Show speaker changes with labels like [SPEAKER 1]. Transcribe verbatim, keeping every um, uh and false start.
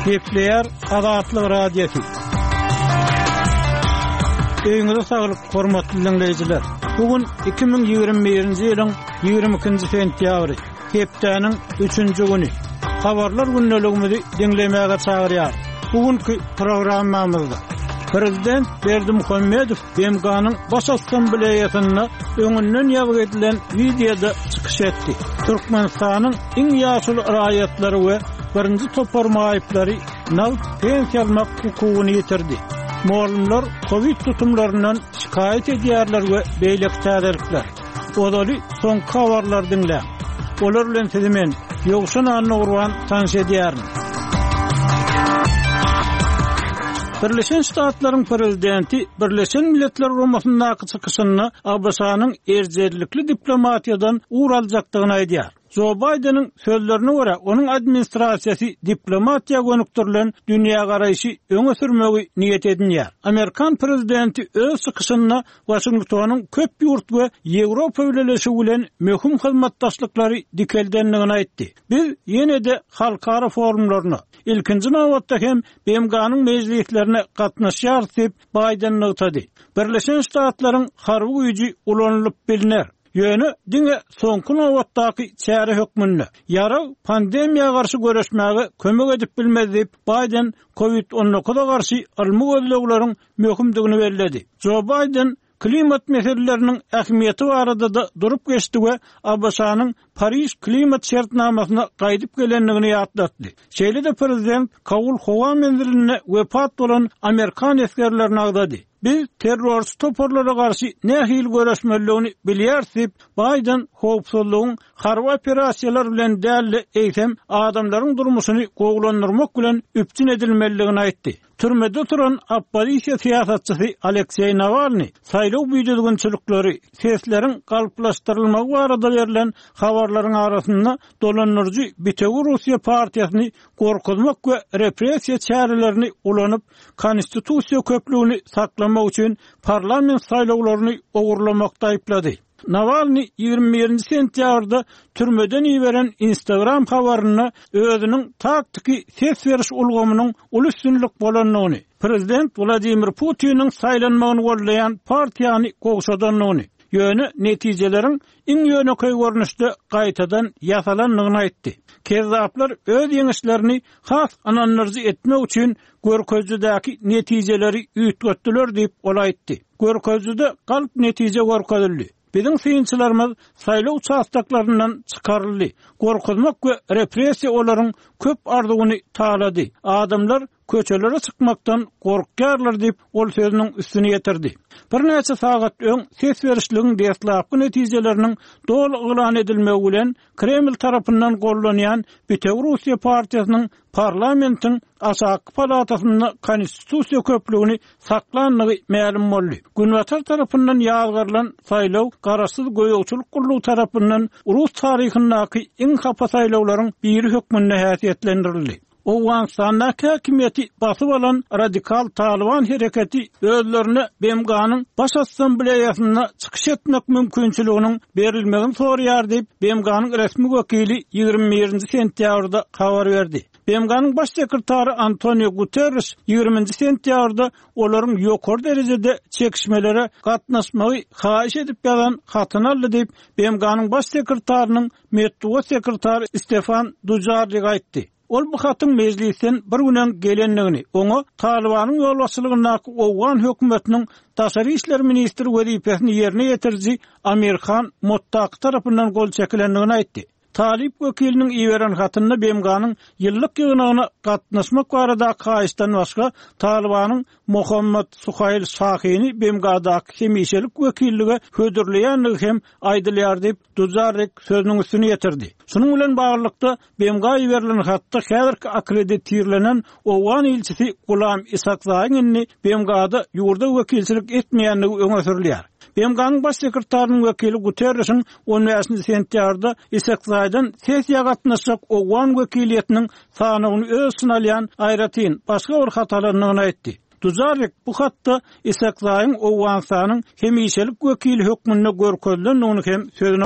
[SPEAKER 1] Gepleyer Azatlyk radiosu. Öňüňizde saglyk, hormatly dinleýijiler. Bugün iki bin ýygrimi birinji ýylyň ýygrimi ikinji sentýabry, hepdeniň üçünji güni. Habarlar günneligimizi dinlemäge çagyrýar. Bugünkü programmamyzda Prezident Berdimuhammedow B M G'nyň baş assambleýasyna öňünden ýazyp edilen videoda çykyş etdi. Türkmenistanyň iň ýaşul raýatlary we birinji toparma aýyplary nal pensiýa almak hukugyny ýetirdi. Muallimler Covid tutumlarından şikayet edýärler we beýlek täzelikler. Odaly soňky habarlar dinle. Olar bilen sizimen ýogşan anyny urwan tanış edýärin. Birleşen Ştatlaryň prezidenti Birleşen Milletler Guramasynyň çykyşyny Abbasanyň erjerlikli diplomatiýadan uğur aljakdygyny aýdýar. Joe Biden'ın sözlerine göre onun administrasiyası diplomatiya gönüktürülen dünya garaýşy öňe sürmegi niyet edinýär. Amerikan prezidenti öz çykyşyna Washingtonyň köp ýurt we Ýewropa ülelesi bilen möhüm hyzmatdaşlyklary dikeldenligini aýtdy. Biz ýene-de halkara forumlaryna ilkinji nawatda hem B M G'nyň mejlislerine gatnaşýar diýip Biden ýetdi. Birleşen Ştatlaryň harby güýji ulanylyp biliner. Ýöne diňe soňky nawatdaky çäre hökmünde ýara pandemiýaga garşy göreşmäge kömek edip bilmez diýip Biden Covid on dokuza garşy almy gözleglaryň möhümdigini bellädi. Joe Biden klimat meseleleriniň ähmiýeti barada da durup geçdi we Abbasanyň Paris klimat şertnamasyna gaýdyp gelenligini ýatlatdy. Şeýle-de prezident Kabul howa menziline wepat bolan Amerikan eskerlerini agdady. Biz terrorist toporlara garşy nähil göreşmeligini bilýärsiz. Biden howpsuzlygyň harby operasiýalar bilen däli eýsem adamlaryň durmuşyny gowlandyrmak bilen üpçün edilmeligini aýtdy. Türmede turan opposisiýa siýasatçysy Aleksey Navalny saýlaw büýdürgünçilikleri sesleriň galplaşdyrylmagy barada berilen habarlaryň arasynda dolanyrjy Bitegi Russiýa partiýasyny gorkutmak we repressiýa çärelerini ulanyp konstitusiýa köpligini saklamak üçin parlament saýlawlaryny ogurlamakda aýplady. Navalny ýygrimi birinji sentýabrda türmeden ýiberen Instagram habaryna özüniň taktiki ses beriş ulgamynyň ulüsünlik bolanyny, prezident Vladimir Putin'in saýlanmagyny gollayan partiýany gowşadanlygyny, ýöne netijelerin iň ýönekay görnüşde gaýtadan ýasalanlygyny aýtdy. Kezzaplar öz ýeňişlerini has anonymize etmek üçin görkezjidäki netijeleri üýtgetdiler diýip olaýtdy. Görkezjide galp netije görkezildi. Bizim sıyınçılarımız saylaw çastaklarynyň çykaryldy. Gorkutmak we repressiýa olaryň köp arzugyny taýlady. Adamlar köçelere çykmakdan gorkýarlar diýip ol sözüniň üstüne ýetirdi. Bir näçe sagat öň ses berişligiň deslapky netijeleriniň doly elan edilmegi bilen Kreml tarapyndan gollanýan Bitegi Russiýa partiýasynyň parlamentiň aşaky palatasyna konstitusiýa köpligini saklanlygy ma'lum boldy. Günwatar tarapyndan ýazgyrylan saýlaw garaşsyz goýugçylyk gurulugy tarapyndan Rus taryhyndaky iň hapa saýlawlaryň biri hökmünde häsiýetlendirildi. Owgaňstanda häkimiýeti basyp alan radikal Taliban hereketi özlerine B M G'nyň baş assambleýasyna çykyş etmek mümkinçiliginiň berilmegini sorýar diýip B M G'nyň resmi wekili ýygrimi birinji sentýabrda habar berdi. B M G'nyň baş sekretary Antonio Guterres ýygrimiňji sentýabrda olaryň ýokary derejede çekişmelere gatnaşmagy haýyş edip ýazan hatyny aldy diýip B M G'nyň baş sekretarynyň medeniýet sekretary Stefan Dujarric aýtdy. Ol bu hatyň mejlisten bir günen gelenligini, oňa Talibanyň ýolbaşçylygynaky Owgan hökümetiniň Taşary işler ministri wezipesini ýerine ýetirji Amir Khan Mottaq tarapyndan gol çekilenligini aýtdy. Talip wekiliniň iýeren hatyny B M G'nyň ýyllyk ýygynyna gatnaşmak barada gaýşdan başga Talibanyň Mohammed Suhayl Şahyny B M G'daky hemişelik wekillige hödürleýänligi hem aýdylýar diýip Dujarric sözüniň üstüne ýetirdi. Şunuň bilen baglykda B M G'a berilen hatda häzirki akkreditirilen Owgan ilçisi Gulam Isakzaýny B M G'da ýurda wekilçilik etmeýänligi öňe sürilýär. B M G'nyň baş sekretarynyň wekili Guterres'in on beşinji sentýabrda Isakzaýdan sesiýa gatnaşyp Owgan wekiliýetiniň sanygyny öz synalýan aýratyn başga bir hatalaryny aýtdy. Dujarric bu hatda Isakzaýyň Owgan sanyň hemişelik wekili hökmünde görkezlendigini hem sözüne